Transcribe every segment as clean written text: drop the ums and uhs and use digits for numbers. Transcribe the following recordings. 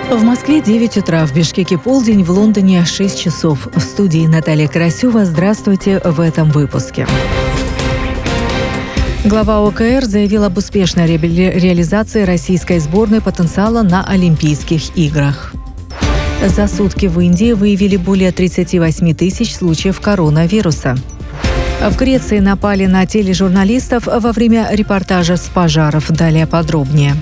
В Москве 9 утра, в Бишкеке полдень, в Лондоне 6 часов. В студии Наталья Карасева. Здравствуйте в этом выпуске. Глава ОКР заявил об успешной реализации российской сборной потенциала на Олимпийских играх. За сутки в Индии выявили более 38 тысяч случаев коронавируса. В Греции напали на тележурналистов во время репортажа с пожаров. Далее подробнее.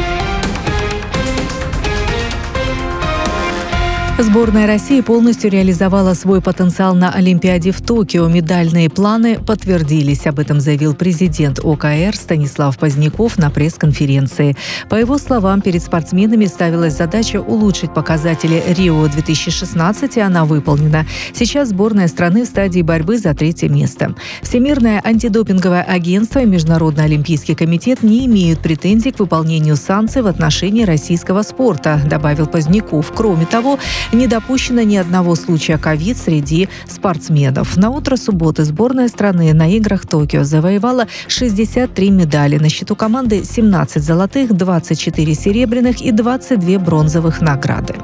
Сборная России полностью реализовала свой потенциал на Олимпиаде в Токио. Медальные планы подтвердились. Об этом заявил президент ОКР Станислав Поздняков на пресс-конференции. По его словам, перед спортсменами ставилась задача улучшить показатели Рио-2016, и она выполнена. Сейчас сборная страны в стадии борьбы за 3-е место. Всемирное антидопинговое агентство и Международный олимпийский комитет не имеют претензий к выполнению санкций в отношении российского спорта, добавил Поздняков. Кроме того, не допущено ни одного случая ковид среди спортсменов. На утро субботы сборная страны на играх Токио завоевала 63 медали. На счету команды 17 золотых, 24 серебряных и 22 бронзовых награды.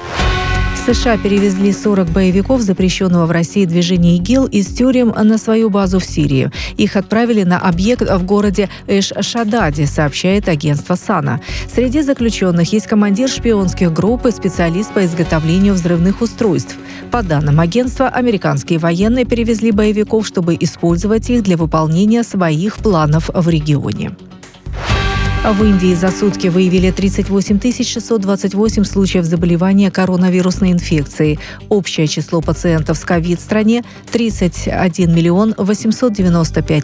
США перевезли 40 боевиков запрещенного в России движения ИГИЛ из тюрем на свою базу в Сирии. Их отправили на объект в городе Эш-Шададе, сообщает агентство САНА. Среди заключенных есть командир шпионских групп и специалист по изготовлению взрывных устройств. По данным агентства, американские военные перевезли боевиков, чтобы использовать их для выполнения своих планов в регионе. В Индии за сутки выявили 38 628 случаев заболевания коронавирусной инфекцией. Общее число пациентов с ковид в стране – 31 895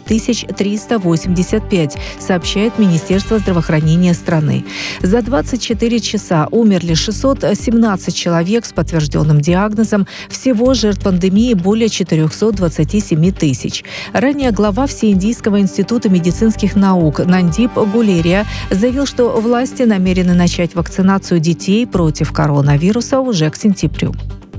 385, сообщает Министерство здравоохранения страны. За 24 часа умерли 617 человек с подтвержденным диагнозом. Всего жертв пандемии более 427 тысяч. Ранее глава Всеиндийского института медицинских наук Нандип Гулерия заявил, что власти намерены начать вакцинацию детей против коронавируса уже к сентябрю.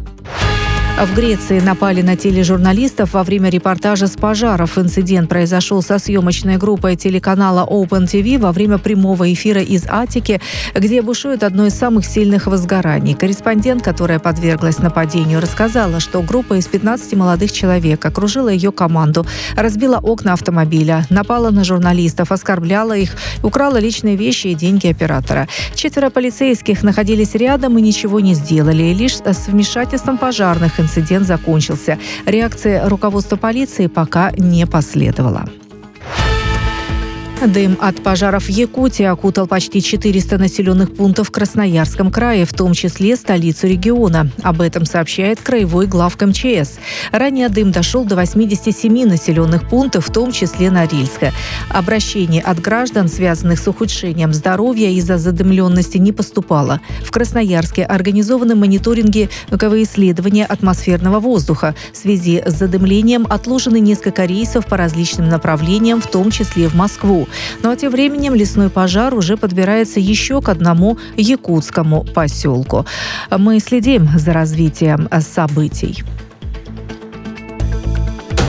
В Греции напали на тележурналистов во время репортажа с пожаров. Инцидент произошел со съемочной группой телеканала Open TV во время прямого эфира из Аттики, где бушует одно из самых сильных возгораний. Корреспондент, которая подверглась нападению, рассказала, что группа из 15 молодых человек окружила ее команду, разбила окна автомобиля, напала на журналистов, оскорбляла их, украла личные вещи и деньги оператора. 4 полицейских находились рядом и ничего не сделали. Лишь с вмешательством пожарных инцидент закончился. Реакции руководства полиции пока не последовало. Дым от пожаров в Якутии окутал почти 400 населенных пунктов в Красноярском крае, в том числе столицу региона. Об этом сообщает краевой главк МЧС. Ранее дым дошел до 87 населенных пунктов, в том числе Норильска. Обращений от граждан, связанных с ухудшением здоровья из-за задымленности, не поступало. В Красноярске организованы мониторинговые исследования атмосферного воздуха. В связи с задымлением отложены несколько рейсов по различным направлениям, в том числе в Москву. Ну а тем временем лесной пожар уже подбирается еще к одному якутскому поселку. Мы следим за развитием событий.